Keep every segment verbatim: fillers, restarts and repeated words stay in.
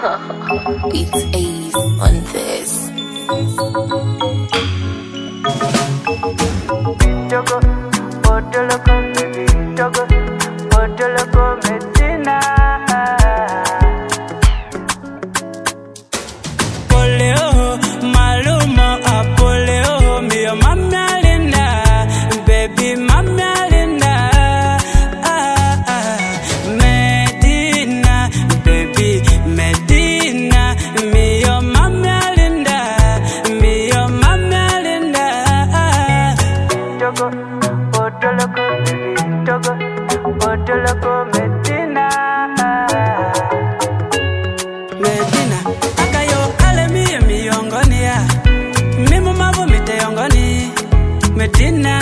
It's Ace on this. Togo, Portoloco, baby, Togo, Portoloco, Medina. Poleo, Malumo, Apoleo, mio mamma linda, baby, mamma linda. Ah, ah. Medina, baby, Medina, mio mamma linda, mio mamma linda. Togo, Portoloco, baby, Togo, Portoloco, Medina. Medina, akayo ale mie miongoni ya mimu mavu mite yongoni. Medina,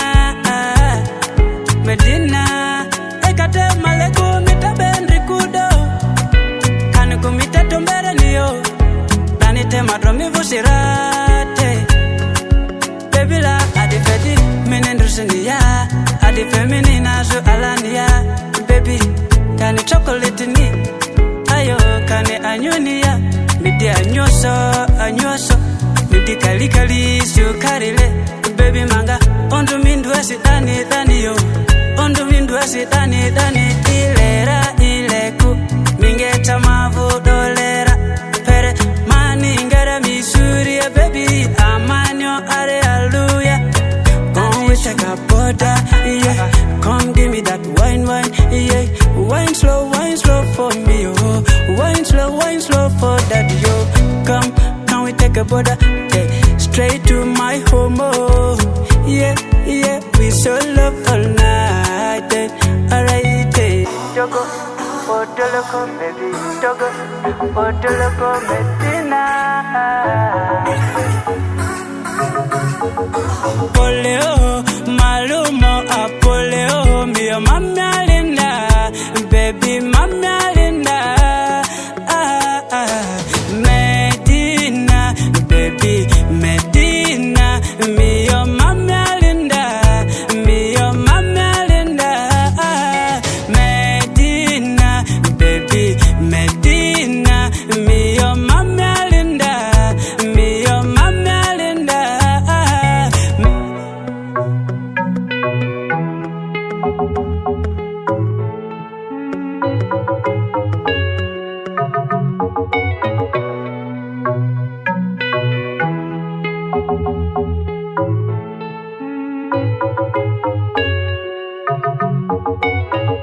Medina, ekate malegu mita benri kudo. Kani kumite tumbere niyo, dani te madromi vusirate. Baby la adifedi minendrusini ya, adifemini nazu alani ya. Baby, kani chocolate ni, ayo kani anyoni ya. Midi anyoso, anyoso, midi kali kali sukarile. Baby manga, ondu mindu esi dani dani yo. Ondu mindu esi dani dani ilera ileku. Mingeta mavu dolera. Pere mani ngere misuri ya baby. Amanyo are aluya. Come we take a border, yeah. Come give me that wine, wine, yeah. Wine slow, wine slow for me, oh. Wine slow, wine slow for daddy, yo. Come, can we take a border, yeah. Straight to my home, oh. Yeah, yeah, we so love all night, yeah. Alright, yeah. Togo, Portoloco, baby, Togo, Portoloco, Medina. Poleo, Malumo, Apoleo, mio mamma